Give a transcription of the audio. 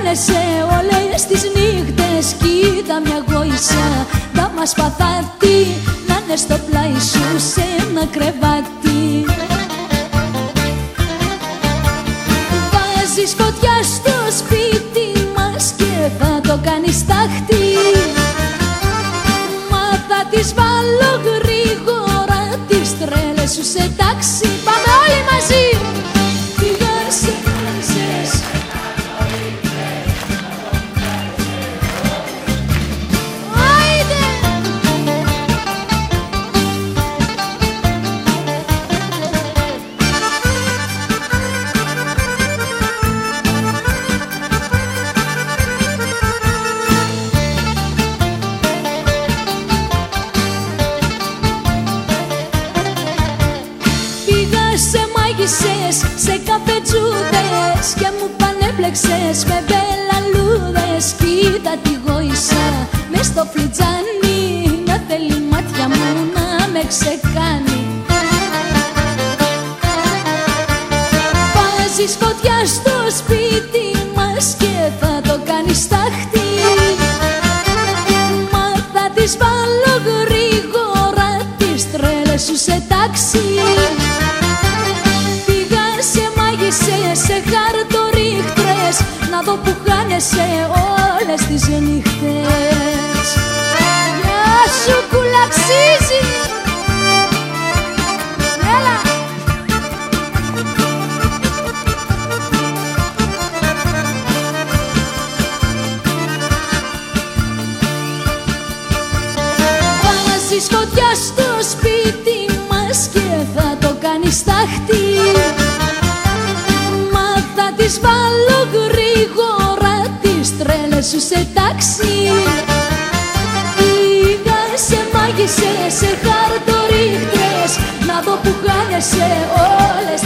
χάνεσαι όλες τις νύχτες. Κοίτα μια γόησα, θα μας παθάτη, να είναι στο πλάι σου σε ένα κρεβάτι. Βάζεις φωτιά στο σπίτι μας και θα το κάνεις τάχτη. Μα θα τις βάλω γρήγορα τις τρέλες σου σε τάξη. Πάμε όλοι μαζί! Πήγα σε μάζες. Άιντε! Σε καφετζούδες και μου πανέπλεξες με μπελαλούδες. Κοίτα τη γόησα μες στο φλιτζάνι, να θέλει μάτια μου να με ξεκάνει. Βάζεις φωτιά στο σπίτι μας και θα το κάνεις τάχτη. Μα θα τις βάλω γρήγορα τις τρέλες σου σε τάξη. Σε χαρτορίχτρες, να δω που χάνεσαι όλες τις νύχτες. Γεια σου κουλαξίζει! Έλα! Βάζεις φωτιά στο σπίτι μας και θα το κάνεις τάχτη. Τις βάλω γρήγορα τις τρέλες σου σε τάξη. Πήγα σε μάγισσες, σε χαρτορίχτρες, να δω που χάνεσαι όλες